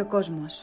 Microcosmos.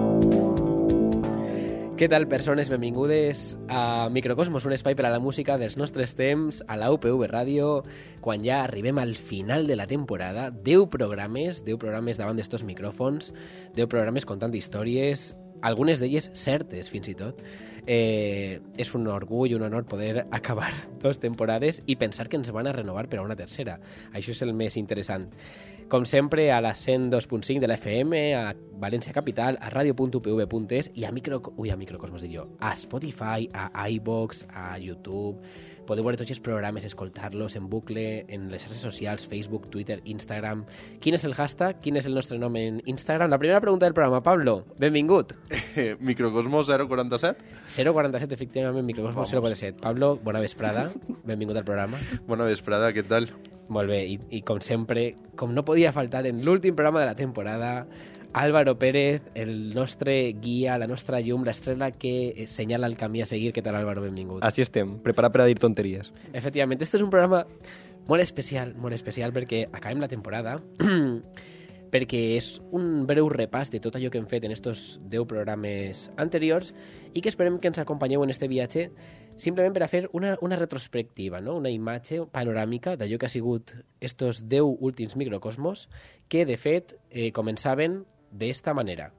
Què tal, persones? Benvingudes a Microcosmos, un espai per a la música dels nostres temps a la UPV Ràdio, quan ja arribem al final de la temporada. 10 programes davant d'estos micròfons, 10 programes contant històries, algunes d'elles certes, fins i tot. És un orgull, un honor poder acabar 2 temporades i pensar que ens van a renovar per a una tercera. Això és el més interessant. Com sempre, a la 102.5 de la FM, a València Capital, a radio.upv.es i a Microcosmos, a Spotify, a iVoox, a YouTube. Podeu veure tots els programes, escoltar-los en bucle, en les xarxes socials, Facebook, Twitter, Instagram. Quin és el hashtag? Quin és el nostre nom en Instagram? La primera pregunta del programa, Pablo, benvingut. Microcosmos 047? 047, efectivament, Microcosmos 047. Pablo, bona vesprada, benvingut al programa. Bona vesprada, què tal? Molt bé, i com sempre, com no podia faltar en l'últim programa de la temporada, Álvaro Pérez, el nostre guia, la nostra llum, l'estrella que senyala el camí a seguir. Què tal, Álvaro? Benvingut. Així estem, preparat per a dir tonteries. Efectivament, este és un programa molt especial perquè acabem la temporada, perquè és un breu repàs de tot allò que hem fet en estos 10 programes anteriors i que esperem que ens acompanyeu en este viatge simplement per a fer una retrospectiva, no? Una imatge panoràmica d'allò que ha sigut estos 10 últims microcosmos que, de fet, començaven d'esta manera.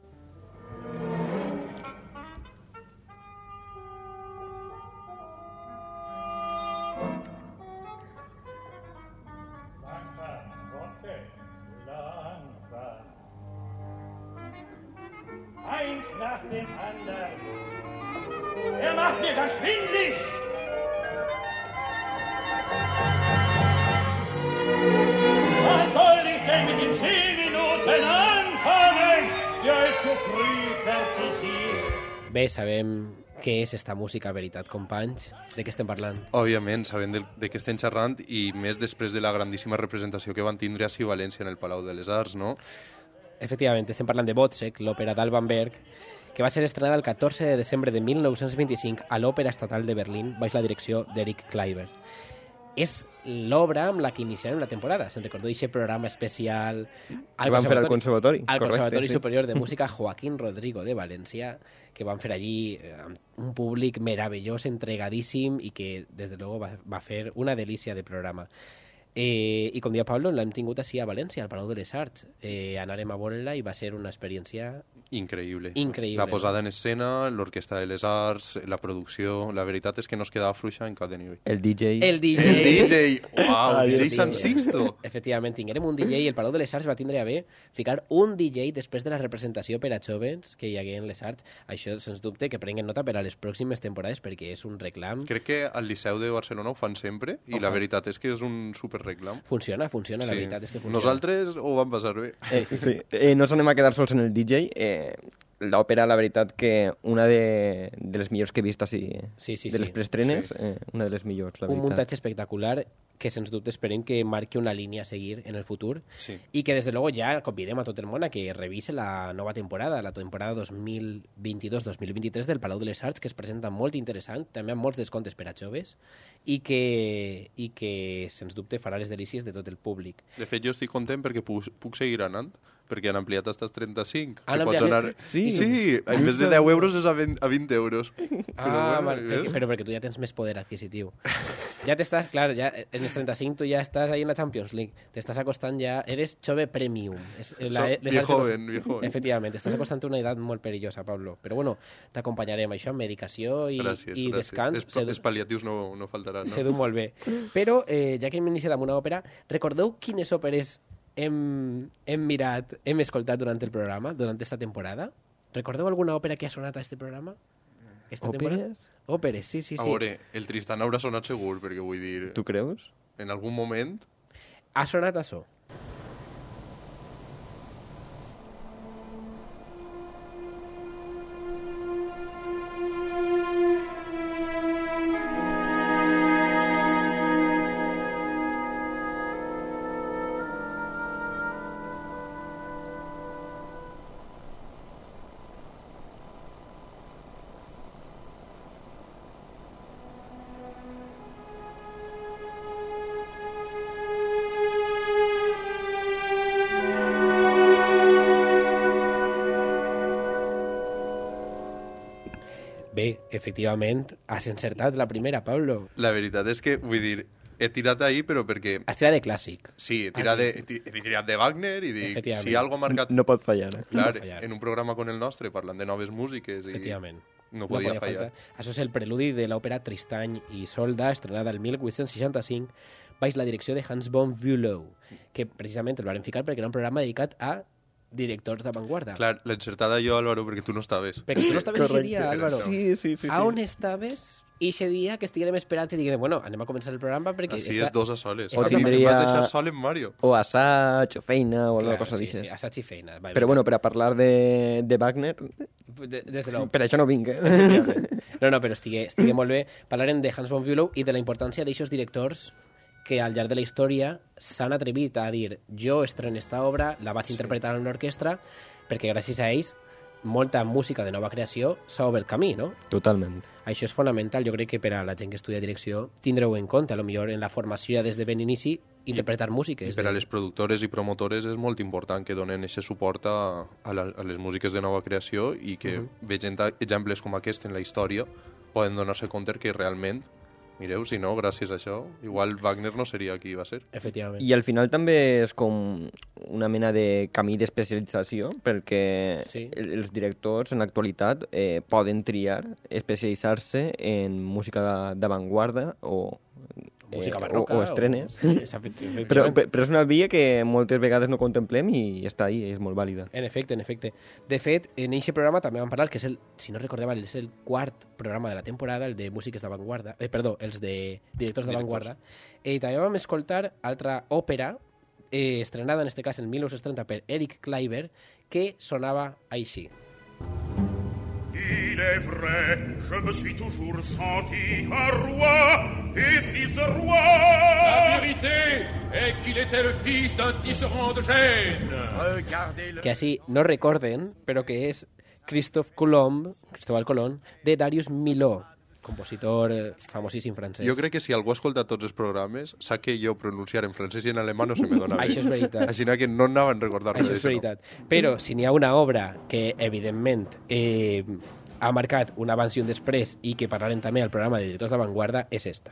Eins nach dem anderen. Macht mir das schwindlig! Was soll ich denn mit den 10 Minuten anfangen, die euch zu früh fertig ist? Bé, sabem què és esta música, veritat, companys? De què estem parlant? Òbviament, sabem de què estem xerrant i més després de la grandíssima representació que van tindre a València en el Palau de les Arts, no? Efectivament, estem parlant de Wozzeck, l'òpera d'Alban Berg, que va ser estrenada el 14 de desembre de 1925 a l'Òpera Estatal de Berlín, baix la direcció d'Eric Kleiber. És l'obra amb la que iniciarem la temporada. Se'n recordeu aquest programa especial que van fer al Conservatori. Al Conservatori Superior de Música Joaquín Rodrigo de València, que van fer allí amb un públic meravellós, entregadíssim i que, des de luego, va fer una delícia de programa. I com deia Pablo, l'hem tingut així a València, al Palau de les Arts. Anàrem a veure-la i va ser una experiència increïble. Increïble. La posada en escena, l'Orquestra de les Arts, la producció... La veritat és que no es quedava fluixa en cap de nivell. El DJ. El DJ! Uau, el DJ San Sixto! Efectivament, tinguérem un DJ i el Palau de les Arts va tindre a bé ficar un DJ després de la representació per a jovens que hi hagué en les Arts. Això, sens dubte, que prenguen nota per a les pròximes temporades perquè és un reclam. Crec que al Liceu de Barcelona ho fan sempre i la veritat és que és un superreclam. Funciona, la veritat és que funciona. Nosaltres ho vam passar bé. Sí. No ens anem a quedar sols en el DJ. L'òpera, la veritat, que una de les millors que he vist així, de les preestrenes, una de les millors, la veritat. Un muntatge espectacular que, sens dubte, esperem que marqui una línia a seguir en el futur i que, des de luego, ja convidem a tot el món a que revise la nova temporada, la temporada 2022-2023 del Palau de les Arts, que es presenta molt interessant, també amb molts descomptes per a joves i que sens dubte, farà les delícies de tot el públic. De fet, jo estic content perquè puc seguir anant, perquè han ampliat fins als 35. Han ampliat? Sí, en vez de 10 euros és a 20 euros. Però perquè tu ja tens més poder adquisitiu. Ja t'estàs, clar, ja en els 35 tu ja estàs ahí en la Champions League. T'estàs acostant ja... Eres chove premium. Joven. Efectivament, t'estàs acostant a una edat molt perillosa, Pablo. Però bueno, t'acompanyarem això amb medicació i descans. Els pal·liatius no faltaran, no? Se du molt bé. Però, ja que hem iniciat amb una òpera, recordeu quines òperes hem mirat, hem escoltat durant el programa, durant esta temporada? Recordeu alguna òpera que ha sonat a este programa? Òperes? Òperes, sí. A veure, el Tristan haurà sonat segur, perquè vull dir... Tu creus? En algun moment... Ha sonat això. Bé, efectivament, has encertat la primera, Pablo. La veritat és que, vull dir, he tirat ahir, però perquè... Has tirat de clàssic. Sí, he tirat de Wagner i dic, si algo ha marcat... No pot fallar. Clar, no pot fallar. en un programa com el nostre, parlant de noves músiques i... Efectivament. No podia fallar. Això és el preludi de l'òpera Tristany i Isolda, estrenada el 1865, baix la direcció de Hans von Bülow, que precisament el varen ficar perquè era un programa dedicat a directors d'avantguarda. Clar, l'encertada jo, Álvaro, perquè tu no estaves. Perquè tu no estaves ese dia, Álvaro. Sí. A on estaves? I ese dia que estiguem esperant i diguem, bueno, anem a començar el programa perquè... Així és dos a soles. O A mi tindria- m'has deixat sol en Mario. O assaig, o feina, o alguna cosa sí, d'aixes. sí, assaig i feina. Va, Però bueno, per a parlar de Wagner, des de l'ou. per això no vinc, Efectivament. No, però estigui molt bé. Parlarem de Hans von Bülow i de la importància d'aixos directors que al llarg de la història s'han atrevit a dir jo estreno esta obra, la vaig interpretar en una orquestra, perquè gràcies a ells molta música de nova creació s'ha obert camí, no? Totalment. Això és fonamental, jo crec que per a la gent que estudia direcció tindreu en compte, a lo millor en la formació ja des de ben inici, interpretar músiques. I per a les productores i promotores és molt important que donen aquest suport a les músiques de nova creació i que veient exemples com aquest en la història poden donar-se compte que realment, mireu, si no, gràcies a això, igual Wagner no seria qui va ser. Efectivament. I al final també és com una mena de camí d'especialització, perquè Sí. els directors en l'actualitat poden triar especialitzar-se en música d'avantguarda o Música barroca o estrenes. Efectivament. Però és una via que moltes vegades no contemplem i està ahí, és molt vàlida. En efecte, en efecte. De fet, en aquest programa també vam parlar, que és el, si no recordeu, és el quart programa de la temporada, el de músiques d'avantguarda, els de directors d'avantguarda. I també vam escoltar altra òpera, estrenada en este cas en 1930 per Eric Kleiber, que sonava així. Il est vrai, je me suis toujours senti un roi et fils de roi. La vérité est qu'il était le fils d'un tisserand de Gênes. Regardez-le. Que així no recorden, però que és Cristóbal Colón, de Darius Milhaud, compositor famosíssim francès. Jo crec que si algú ha escoltat tots els programes sap que jo pronunciar en francès i en alemà no se me dona bé. Això és veritat. Així que no anaven a recordar-me Això és veritat. Però si n'hi ha una obra que, evidentment, ha marcat un abans i un després i que parlarem també al programa de directors d'avantguarda, és esta.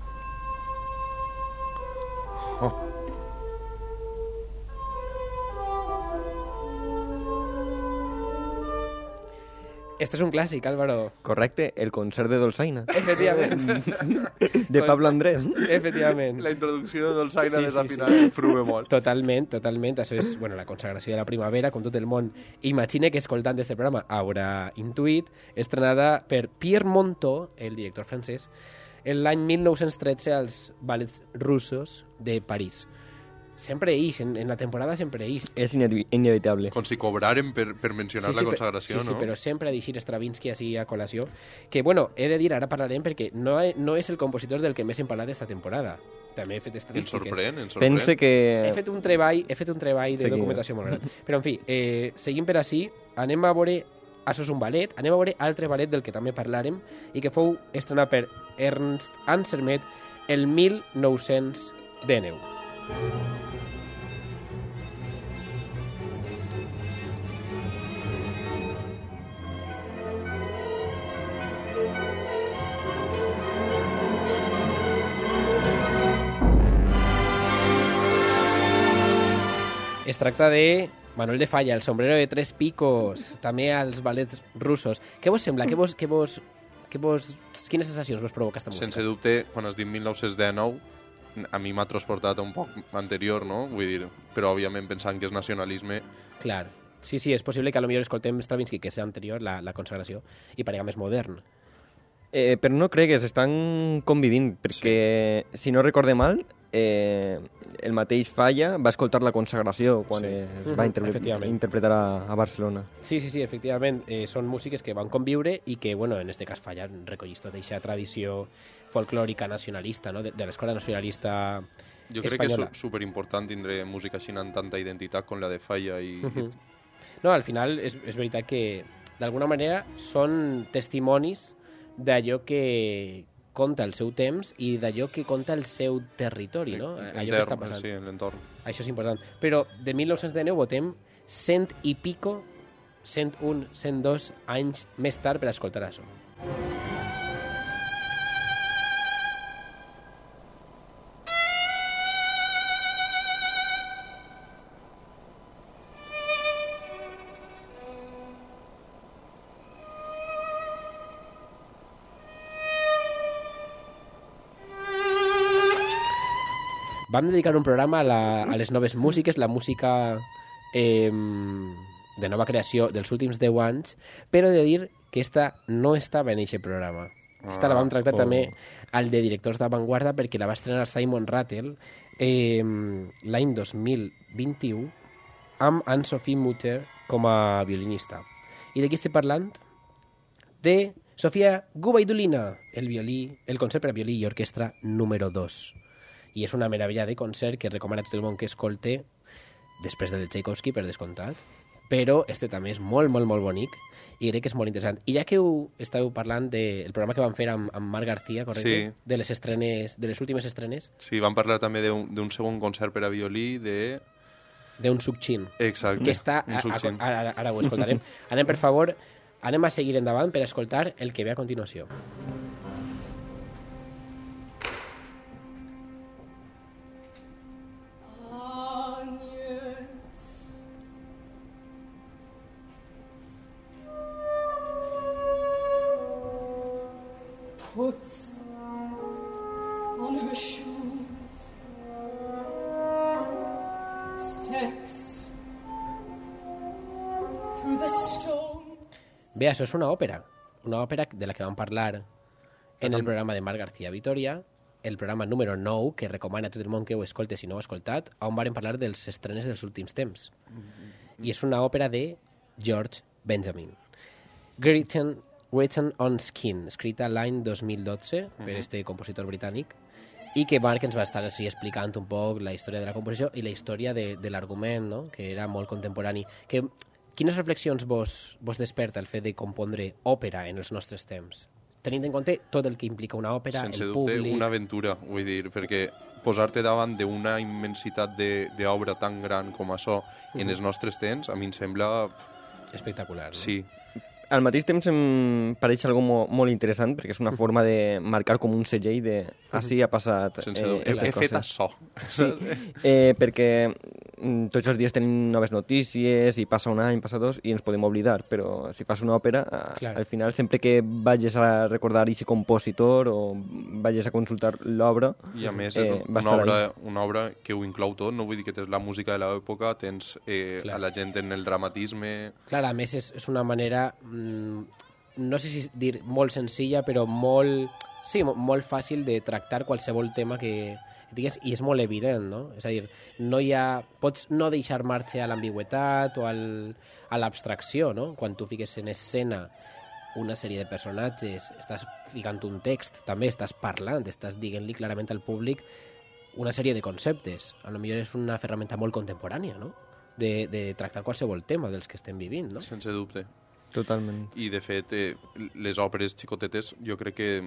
Este és un clàssic, Álvaro. Correcte, el concert de Dolçaina. Efectivament. De Pablo Andrés. Efectivament. La introducció de Dolçaina Sí, desafinada en Fru bemol. Totalment, totalment. Això és la consagració de la primavera, com tot el món. Imagine que escoltant este programa haurà intuït, estrenada per Pierre Monteux, el director francès, l'any 1913 als ballets russos de París. Sempre ix, en la temporada sempre ix. És inevitable. Com si cobraren per mencionar la consagració, sí, no? Sí, però sempre ha d'eixir Stravinsky així a col·lació. Que, he de dir, ara parlarem perquè no és el compositor del que més hem parlat esta temporada. També he fet Ens estadístiques. sorprèn. Pense que... He fet un treball de documentació molt gran. Però, en fi, seguim per així. Anem a veure... Això és un ballet. Anem a veure altre ballet del que també parlarem i que fou estrenat per Ernst Ansermet el 1919. Es tracta de Manuel de Falla, el sombrero de tres picos, també als ballets russos. Què vos sembla? Quines sensacions vos provoca esta música? Sense dubte, quan has dit 1919, a mi m'ha transportat un poc anterior, no? Vull dir, però òbviament pensant que és nacionalisme... Clar. Sí, és possible que a lo millor escoltem Stravinsky, que és anterior, la consagració, i parega més modern. Però no cregues, estan convivint, perquè, si no recorde mal, el mateix Falla va escoltar la consagració quan es va interpretar a Barcelona. Sí, efectivament. Són músiques que van conviure i que, en este cas Falla recollís tota aquesta tradició folclòrica nacionalista, no? de l'escola nacionalista jo crec espanyola. que és superimportant tindre música així amb tanta identitat com la de Falla i... No, al final és veritat que d'alguna manera són testimonis d'allò que conta el seu temps i d'allò que conta el seu territori, no? Allò que està passant. Sí, en l'entorn. Això és important. Però de 1919 votem 100 i pico, 101, 102 anys més tard per escoltar això. vam dedicar un programa a les noves músiques, la música de nova creació dels últims 10 anys, però he de dir que esta no estava en aquest programa. Esta la vam tractar també al de directors d'avantguarda perquè la va estrenar Simon Rattle l'any 2021 amb Anne-Sophie Mutter com a violinista. I de qui estic parlant? De Sofia Gubaidulina, el concert per a violí i orquestra número 2. I és una meravella de concert que recomana a tot el món que escolte, després del Tchaikovsky, per descomptat, però este també és molt, molt, molt bonic i crec que és molt interessant. I ja que estàveu parlant del programa que vam fer amb Marc García, correcte? Sí. De les estrenes, de les últimes estrenes. Sí, vam parlar també d'un segon concert per a violí d'un Sukchin. Exacte. Que està... Ara ho escoltarem. Anem, per favor, anem a seguir endavant per escoltar el que ve a continuació. Puts on her shoes, steps through the stone. Bé, això és una òpera de la que vam parlar en el programa de Marc García Vitoria, el programa número 9, que recomana a tot el món que ho escolte si no ho ha escoltat, on varen parlar dels estrenes dels últims temps. I és una òpera de George Benjamin. Written on Skin, escrita l'any 2012 per este compositor britànic, i que Marc ens va estar així explicant un poc la història de la composició i la història de l'argument, no? Que era molt contemporani. Quines reflexions vos desperta el fet de compondre òpera en els nostres temps? Tenint en compte tot el que implica una òpera, sense el dubte, públic... una aventura, vull dir, perquè posar-te davant d'una immensitat d'obra tan gran com això en els nostres temps, a mi em sembla... espectacular, no? Sí. Al mateix temps em pareix algo molt interessant perquè és una forma de marcar com un segell de així ha passat he fet això. Sí, perquè tots els dies tenim noves notícies i passa un any, passa dos i ens podem oblidar, però si fas una òpera al final sempre que vagis a recordar aquest compositor o vagis a consultar l'obra i a més és una obra que ho inclou tot, no vull dir que tens la música de l'època, tens a la gent en el dramatisme... Clar, a més és una manera... no sé si dir molt senzilla, però molt fàcil de tractar qualsevol tema que digues, i és molt evident, no? És a dir, pots no deixar marxa a l'ambigüetat o a l'abstracció, no? Quan tu fiques en escena una sèrie de personatges, estàs ficant un text, també estàs parlant, estàs dient-li clarament al públic una sèrie de conceptes. A lo millor és una ferramenta molt contemporània, no? De tractar qualsevol tema dels que estem vivint, no? Sense dubte. Totalment. I, de fet, les òperes xicotetes jo crec que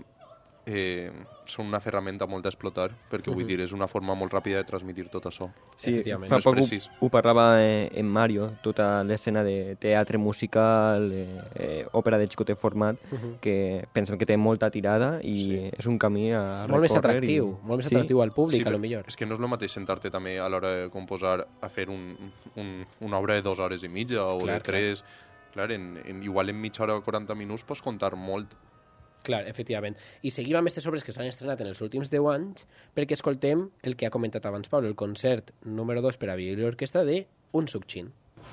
són una ferramenta molt a explotar, perquè vull dir, és una forma molt ràpida de transmitir tot això. Sí, fa poc ho parlava en Mario, tota l'escena de teatre musical, òpera de xicotet format, que pensem que té molta tirada i és un camí a recórrer. Molt més atractiu al públic, a lo millor. És que no és el mateix sentar-te també a l'hora de composar a fer una obra de 2 hores i mitja o de 3... Clar, igual en mitja hora o 40 minuts pots contar molt. Clar, efectivament. I seguim amb aquestes obres que s'han estrenat en els últims 10 anys perquè escoltem el que ha comentat abans Pablo, el concert número 2 per a violí i orquestra de Un Sukchin.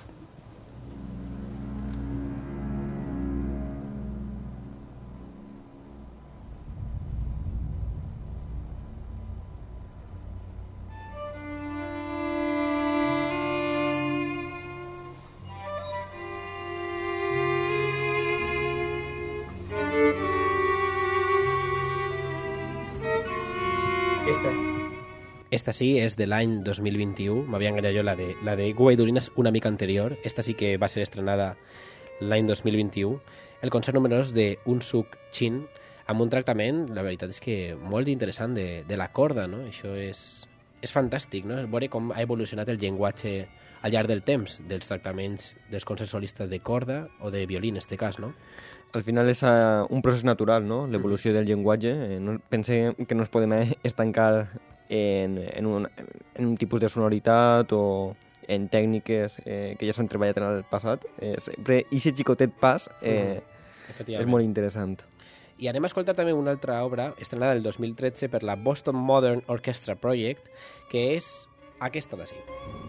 Esta sí és de l'any 2021, m'havia enganyat jo, la de Gubaidulina és una mica anterior, esta sí que va ser estrenada l'any 2021, el concert número 2 de Un Sukchin, amb un tractament, la veritat és que molt interessant de la corda, no? Això és fantàstic, no? Veure com ha evolucionat el llenguatge al llarg del temps, dels tractaments dels concerts solistes de corda o de violí, en este cas, no? Al final és un procés natural, no? L'evolució del llenguatge. Pensem que no ens podem estancar en un tipus de sonoritat o en tècniques que ja s'han treballat en el passat. Sempre aquest xicotet pas és molt interessant. I anem a escoltar també una altra obra estrenada el 2013 per la Boston Modern Orchestra Project, que és aquesta d'ací.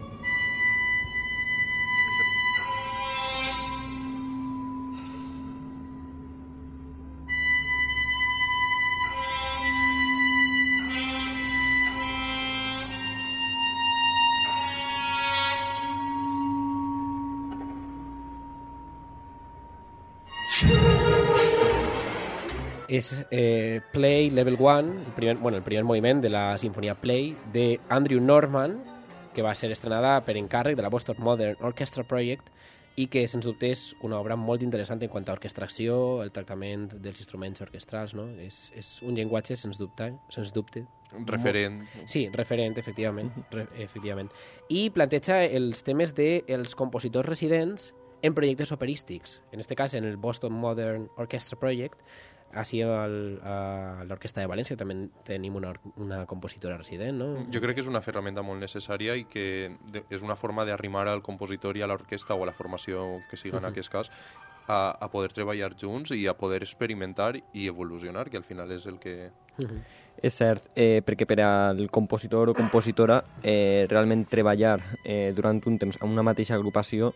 És Play Level 1, el primer moviment de la sinfonia Play de Andrew Norman, que va ser estrenada per encàrrec de la Boston Modern Orchestra Project i que, sens dubte, és una obra molt interessant en quant a orquestració, el tractament dels instruments orquestrals, no? És un llenguatge, sens dubte. Referent. Sí, referent, efectivament. Efectivament. I planteja els temes dels compositors residents en projectes operístics. En aquest cas, en el Boston Modern Orchestra Project, així a l'Orquestra de València també tenim una compositora resident, no? Jo crec que és una ferramenta molt necessària i que és una forma d'arrimar al compositor i a l'orquestra o a la formació que siga en aquest cas a poder treballar junts i a poder experimentar i evolucionar, que al final és el que... És cert, perquè per al compositor o compositora realment treballar durant un temps en una mateixa agrupació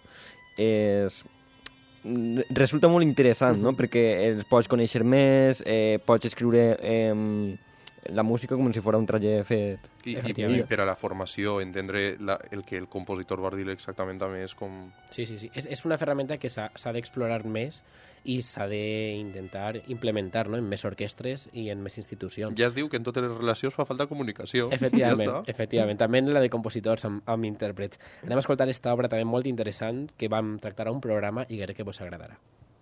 resulta molt interessant, no? Perquè els pots conèixer més, pots escriure la música com si fos un trajet fet. I per a la formació, entendre el que el compositor va dir exactament també és com... Sí. És una ferramenta que s'ha d'explorar més i s'ha d'intentar implementar, no? En més orquestres i en més institucions. Ja es diu que en totes les relacions fa falta comunicació. Efectivament. També en la de compositors amb intèrprets. Anem a escoltar esta obra també molt interessant que vam tractar a un programa i crec que vos agradarà.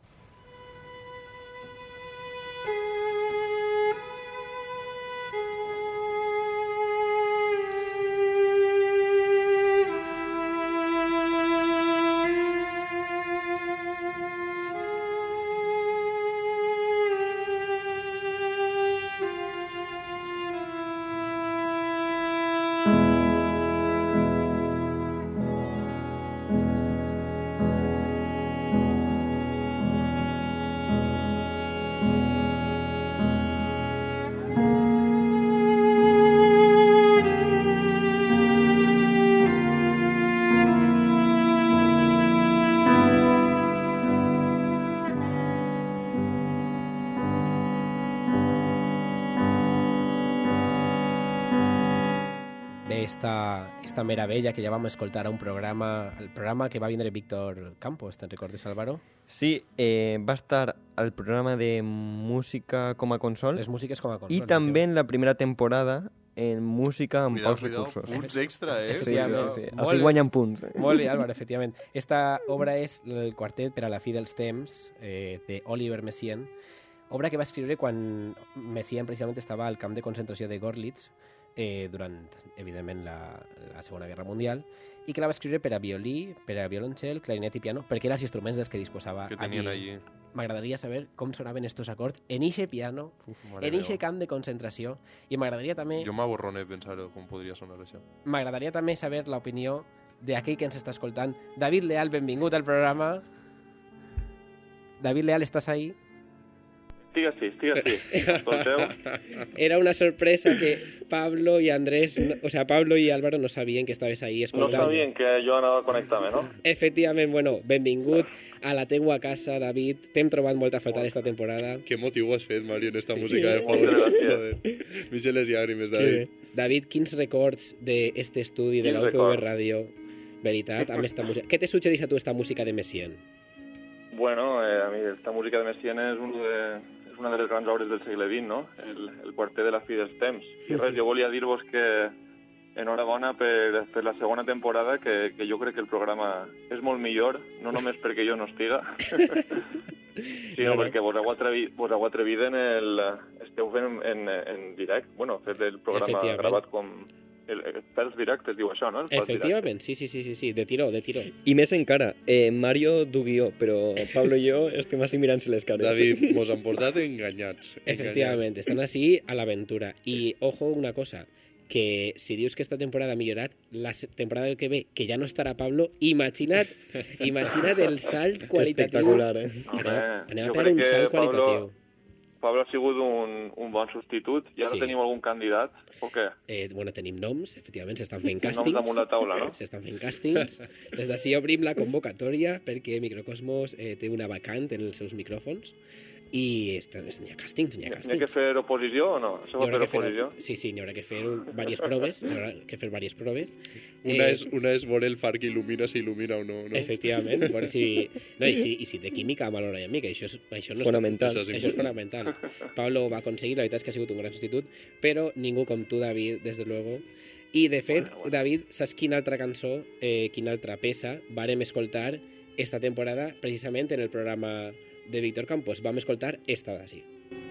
Esta meravella que ja vam escoltar a el programa que va vindre Víctor Campos, te'n recordes, Álvaro? Sí, va estar al programa de música com a consol. Les músiques com a consol. I també en la primera temporada en música amb pocs recursos. Punts extra, Sí. Així guanyen punts. Molt bé, Álvaro, efectivament. Esta obra és el quartet per a la fi dels temps d'Oliver Messiaen, obra que va escriure quan Messiaen precisament estava al camp de concentració de Gorlitz durant, evidentment, la Segona Guerra Mundial, i que la va escriure per a violí, per a violoncel, clarinet i piano, perquè eren els instruments dels que disposava que tenien allí. M'agradaria saber com sonaven estos acords en eixe piano, en eixe camp de concentració, i m'agradaria també... Jo m'aborrone pensar com podria sonar això. M'agradaria també saber l'opinió d'aquell que ens està escoltant. David Leal, benvingut al programa. David Leal, estàs ahí? Estic així. Escolteu? Era una sorpresa que Pablo y Andrés, Pablo y Álvaro no sabien que estaves ahí escoltant. No sabien que jo anava a connectar-me, no? Efectivament, bueno, benvingut a la teua casa, David. T'hem trobat molt a faltar esta temporada. Que motiu has fet, Mario, en esta música de fons. M'hi les llàgrimes, David. David, quins records d'este estudi de la UPV Ràdio, veritat, amb esta música? Què te suggereix a tu esta música de Messiaen? Bueno, a mi esta música de Messiaen és una de les grans obres del segle XX, no? El quartet de la fi dels temps. I res, jo volia dir-vos que enhorabona per la segona temporada, que jo crec que el programa és molt millor, no només perquè jo no estiga, sinó perquè vos heu atrevit esteu fent en directe, bueno, fet el programa gravat com... Pels directes, diu això, no? Efectivament, sí, de tiró. I més encara, Mario du guió, però Pablo i jo estem així mirant-se les cares. David, mos han portat enganyats. Efectivament, estan així a l'aventura. I, ojo, una cosa, que si dius que esta temporada ha millorat, la temporada que ve, que ja no estarà Pablo, imagina't el salt qualitatiu. Espectacular, Anem a pegar un salt qualitatiu. Pablo ha sigut un bon substitut. I ara tenim algun candidat, o què? Bueno, tenim noms, efectivament, s'estan fent càstings. Noms damunt la taula, no? S'estan fent càstings. Des d'ací obrim la convocatòria perquè Microcosmos té una vacant en els seus micròfons i n'hi ha càstings, N'hi ha que fer oposició o no? Això va fer oposició? Sí, n'hi haurà que fer diverses proves. Una és veure el far que il·lumina, si il·lumina o no. Efectivament. Veure si... No, i si té química, valora i amica. Això no fonamental. Això és fonamental. Pablo ho va aconseguir, la veritat és que ha sigut un gran substitut, però ningú com tu, David, des de luego. I, de fet, David, saps quina altra cançó, quina altra peça vàrem escoltar esta temporada, precisament en el programa de Víctor Campos? Vam escoltar esta d'ací.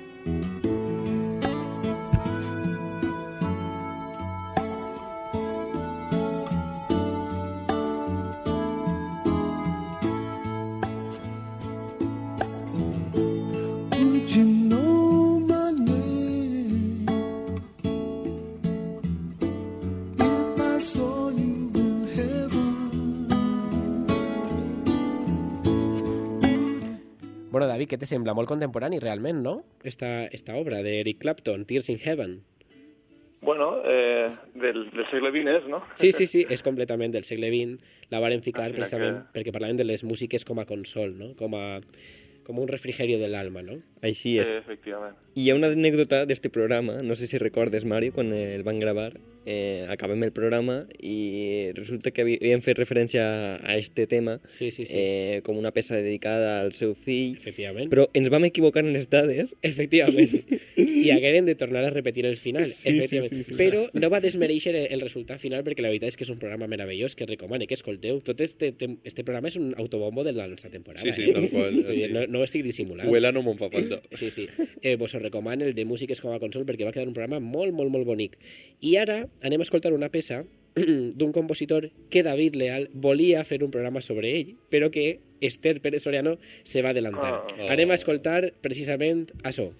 Bueno, David, què te sembla? Molt contemporani, realment, no? Esta obra d'Eric Clapton, Tears in Heaven. Bueno, del segle XX és, no? Sí, és completament del segle XX. La varen ficar precisament perquè parlaven de les músiques com a consol, no? Com un refrigerio de l'alma, no? Així és. Efectivament. I hi ha una anècdota d'este programa, no sé si recordes, Mario, quan el van gravar, acabem el programa i resulta que havien fet referència a este tema com una peça dedicada al seu fill. Efectivament. Però ens vam equivocar en les dades. Efectivament. I hagueren de tornar a repetir el final. Efectivament. Sí. Però no va desmereixer el resultat final perquè la veritat és que és un programa meravellós que recomane que escolteu. Tot este programa és un autobombo de la nostra temporada. Sí, tal qual. No ho estic dissimulant. Huela no me'n fa falta. Sí. Vos ho recomano el de Músiques com a consol perquè va quedar un programa molt, molt, molt bonic. I ara anem a escoltar una peça d'un compositor que David Leal volia fer un programa sobre ell, però que Esther Pérez Soriano se va adelantar. Anem a escoltar precisament això.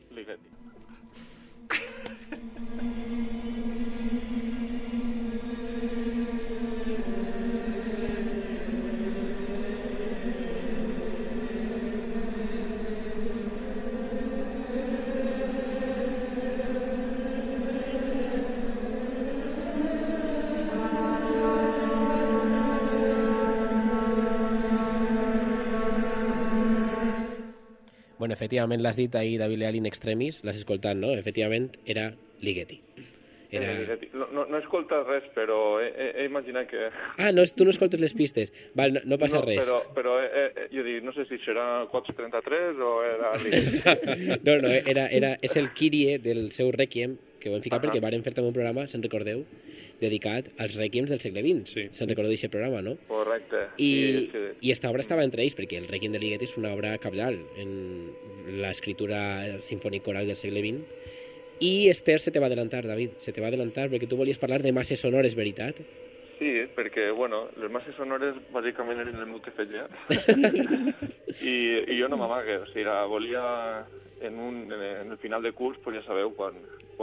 Bueno, efectivament l'has dit ahir, David Leal in extremis, l'has escoltat, no? Efectivament, era Ligeti. No he escoltat res, però he imaginat que... Ah, tu no escoltes les pistes. Val, no passa res. Però jo dic, no sé si serà 433 o era Ligeti. No, és el Kyrie del seu Requiem, que ho hem ficat perquè varen fer també un programa, se'n recordeu, dedicat als Requiems del segle XX. Sí. Se'n recordeu d'aquest programa, no? Correcte. I esta obra estava entre ells, perquè el Requiem de Ligeti és una obra cabdal en l'escriptura sinfònic-coral del segle XX. I Esther se te va adelantar, David, se te va adelantar perquè tu volies parlar de masses sonores, veritat? Sí, perquè, bueno, les masses sonores bàsicament eren el meu que feia. I jo no m'amague, o sigui, volia en el final de curs, pues ja sabeu, quan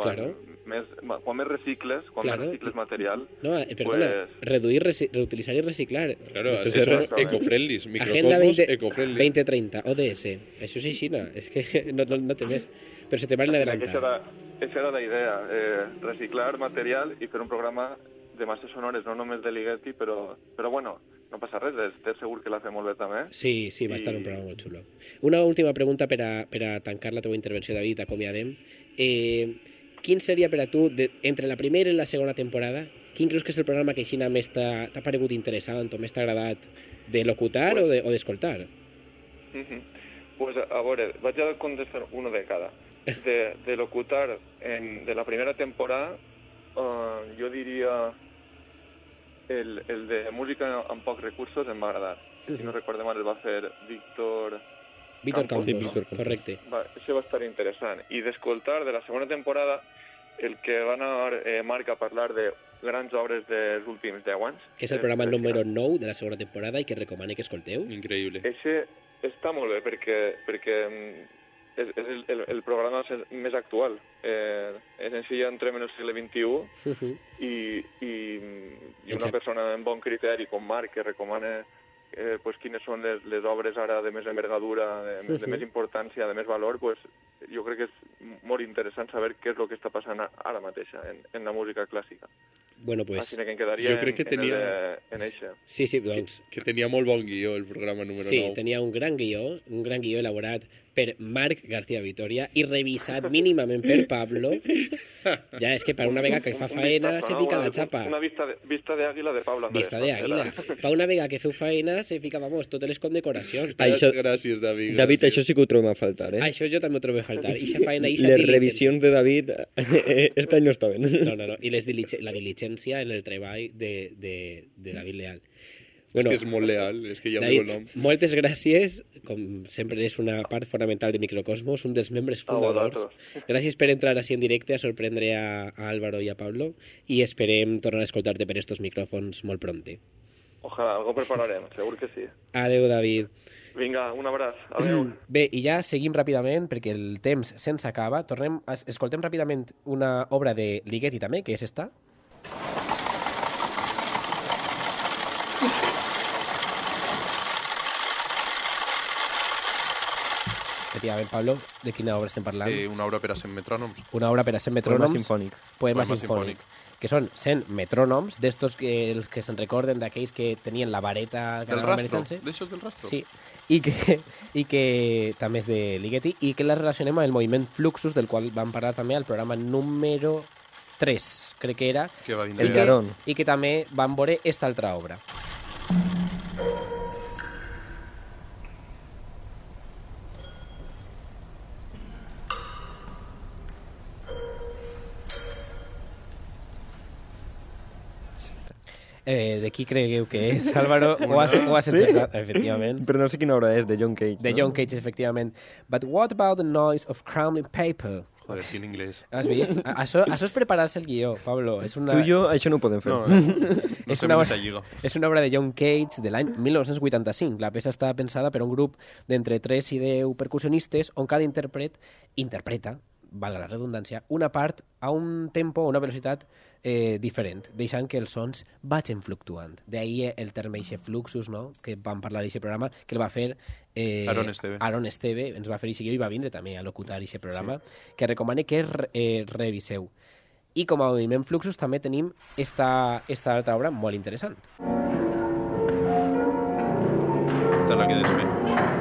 més recicles, recicles material... No, perdona, reduir, reutilitzar i reciclar. Claro, és eco-friendly, Agenda Microcosmos eco-friendly. 2030, ODS, això és aixina, és que no té més. Però se te van adelantar. Esa era la idea, reciclar material i fer un programa de masses sonores, no només de Ligeti, però bueno, no passa res, estic segur que la fem molt bé també. Sí, va estar un programa molt xulo. Una última pregunta per a tancar la teva intervenció, David, acomiadem. Quin seria per a tu, entre la primera i la segona temporada, quin creus que és el programa que així més t'ha paregut interessant o més t'ha agradat de locutar o d'escoltar? Pues a veure, vaig a contestar uno de cada. De locutar de la primera temporada, jo diria el de música amb pocs recursos em va agradar. Si no recordem ara el va fer Víctor Campos, no? Correcte. Això va estar interessant. I d'escoltar de la segona temporada el que va anar Marc a parlar de grans obres dels últims 10 anys. Que és el programa número 9 de la segona temporada i que recomane que escolteu. Increïble. Eixe està molt bé perquè és el programa més actual. És en si ja entrem en el segle XXI i una persona amb bon criteri com Marc que recomana quines són les obres ara de més envergadura, de més importància, de més valor, jo crec que és molt interessant saber què és el que està passant ara mateix en la música clàssica. Bueno, pues... Així que em quedaria jo crec que tenia... en eixe. Sí, doncs... Que tenia molt bon guió, el programa número 9. Sí, tenia un gran guió elaborat per Marc García Vitoria i revisat mínimament per Pablo. Ja, és que per una vegada que fa faena se fica la xapa. Una vista d'àguila de Pablo Andrés. Vista d'àguila. Per una vegada que feu faena se fica, vamos, totes les condecoracions. Gràcies, David. David, això sí que ho trobem a faltar, eh? Això jo també ho trobo a faltar. Ixa faena, ixa les diligència. revisions de David este any no estaven. No. I la diligència en el treball de David Leal. Bueno, és que és molt leal, és que ja David, el nom. moltes gràcies, com sempre és una part fonamental de Microcosmos, un dels membres fundadors. Gràcies per entrar així en directe a sorprendre a Álvaro i a Pablo i esperem tornar a escoltar-te per estos micròfons molt prompte. Ojalà, algo prepararem, segur que sí. Adeu, David. Vinga, un abraç. Adeu. Bé, i ja seguim ràpidament, perquè el temps se'ns acaba. Escoltem ràpidament una obra de Ligeti també, que és esta. Efectivament, Pablo, de quina obra estem parlant? Una obra per a 100 metrònoms. Una obra per a 100 metrònoms. Poema sinfònic. Que són 100 metrònoms, d'estos els que se'n recorden d'aquells que tenien la vareta... Del rastro? D'aixòs del rastro? Sí, i que també és de Ligeti, i que la relacionem amb el moviment Fluxus, del qual vam parlar també al programa número 3, crec que era. Que va el Garón. I que també vam veure esta altra obra. De qui cregueu que és, Álvaro? Ho has encertat, sí? Efectivament. Però no sé quina obra és, de John Cage. De John Cage, efectivament. But what about the noise of crumbling paper? Joder, quin inglès. Has vist? Això és preparar-se el guió, Pablo. És una... Tu i jo això no ho podem fer. És una obra de John Cage de l'any 1985. La peça està pensada per un grup d'entre 3 i 10 percussionistes on cada intèrpret interpreta, valga la redundància, una part a un tempo o una velocitat diferent, deixant que els sons vagin fluctuant. D'ahir el terme eixe fluxus, no?, que vam parlar d'aquest programa, que el va fer Aaron Esteve, ens va fer i va vindre també a locutar aquest programa, sí. Que recomane que reviseu. I com a moviment Fluxus també tenim esta altra obra molt interessant. Te la quedes fent.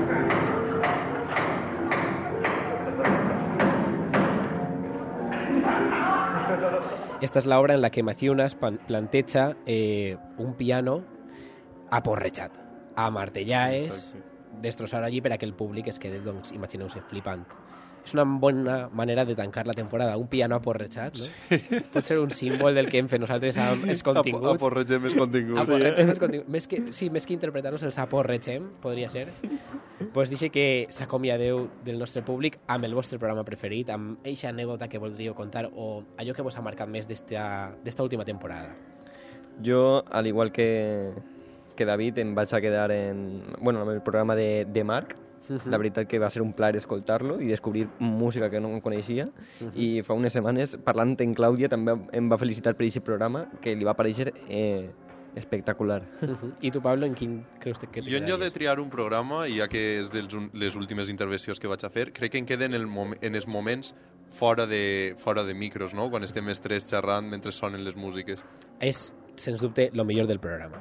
Esta és l'obra en la que Maciunas planteja un piano aporrejat, a martellaes, destrossar allí per a que el públic es quede, doncs, imagineu-se, flipant. És una bona manera de tancar la temporada, un piano aporrejat, no? Sí. Pot ser un símbol del que hem fet nosaltres amb els continguts. Aporregem els continguts. Aporregem els continguts. Més que interpretar-los, els aporregem, podria ser. Pues dice que s'acomiadeu del nostre públic amb el vostre programa preferit, amb eixa anècdota que voldríeu contar o allò que vos ha marcat més d'esta última temporada. Jo, al igual que David, em vaig a quedar amb el programa de Marc. La veritat que va ser un plaer escoltar-lo i descobrir música que no coneixia. I fa unes setmanes, parlant amb Clàudia, també em va felicitar per aquest programa, que li va parèixer espectacular. I tu, Pablo, en quin creus que jo en lloc de triar un programa, ja que és de les últimes intervencions que vaig a fer, crec que em queden en els moments fora de micros, no? Quan estem els tres xerrant mentre sonen les músiques. És, sens dubte, el millor del programa.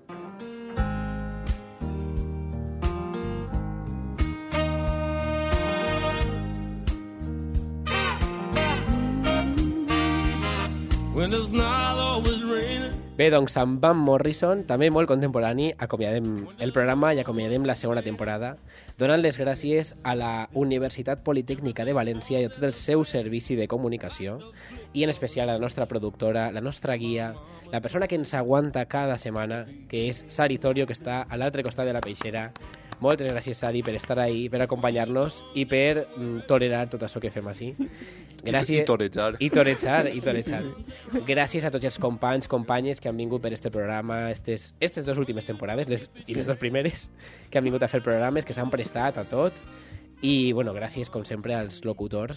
Bé, doncs amb Van Morrison, també molt contemporani, acomiadem el programa i acomiadem la segona temporada, donant les gràcies a la Universitat Politècnica de València i a tot el seu servici de comunicació, i en especial a la nostra productora, la nostra guia, la persona que ens aguanta cada setmana, que és Sari Zorio, que està a l'altre costat de la peixera. Moltes gràcies, Sari, per estar ahí, per acompanyar-nos i per tolerar tot això que fem així. Gràcies. I torejar. Gràcies a tots els companys, companyes que han vingut per este programa, estes dues últimes temporades i les dues primeres que han vingut a fer programes, que s'han prestat a tot. I, bueno, gràcies, com sempre, als locutors,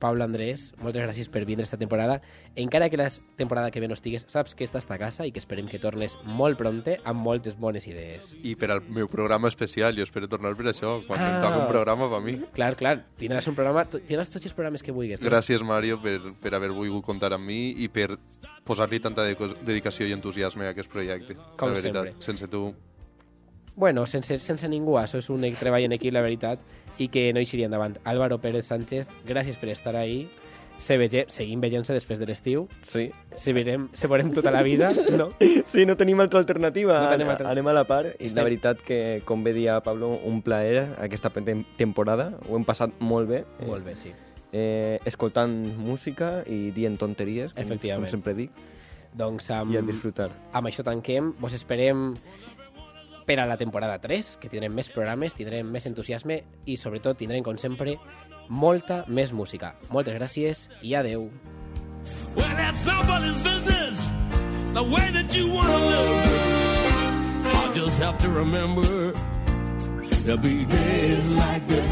Pablo Andrés, moltes gràcies per vindre esta temporada. Encara que la temporada que ve no estigues, saps que estàs a casa i que esperem que tornes molt prompte amb moltes bones idees. I per al meu programa especial, jo espero tornar per això, quan em toca un programa per mi. Clar, tindràs un programa, tindràs tots els programes que vulguis. Gràcies, Mario, per haver volgut comptar amb mi i per posar-li tanta dedicació i entusiasme a aquest projecte. Com la veritat, sempre. Sense tu... Bueno, sense ningú, això és un treball en equip, la veritat, i que no eixiria endavant. Álvaro Pérez Sánchez, gràcies per estar ahí. Seguim veient-se després de l'estiu. Sí. Se veurem tota la vida, no? Sí, no tenim altra alternativa. No tenim Anem a la part. I la veritat que, com bé dia Pablo, un plaer aquesta temporada. Ho hem passat molt bé. Molt bé, sí. Escoltant música i dient tonteries, com sempre dic. Doncs i a disfrutar. Amb això tanquem. Vos esperem per a la temporada 3, que tindrem més programes, tindrem més entusiasme i, sobretot, tindrem, com sempre, molta més música. Moltes gràcies i adeu. Well, that's nobody's business, the way that you want to live. I'll just have to remember there'll be days like this.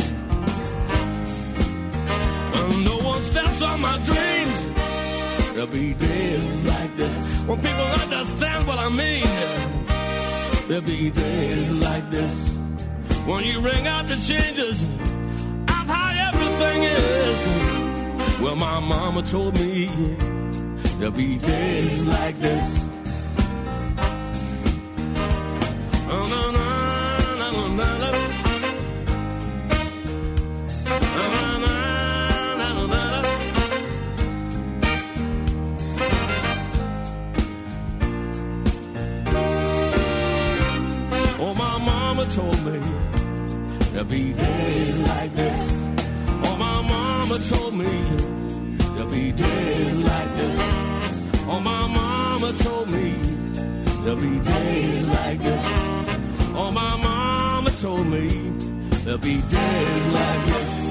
When no one steps on my dreams, there'll be days like this. When people understand what I mean, there'll be days like this. When you ring out the changes of how everything is. Well, my mama told me there'll be days like this. Oh, no, no, no, no, no, no. Told me there'll be days like this. Oh, my mama told me there'll be days like this. Oh, my mama told me there'll be days like this. Oh, my mama told me there'll be days like this.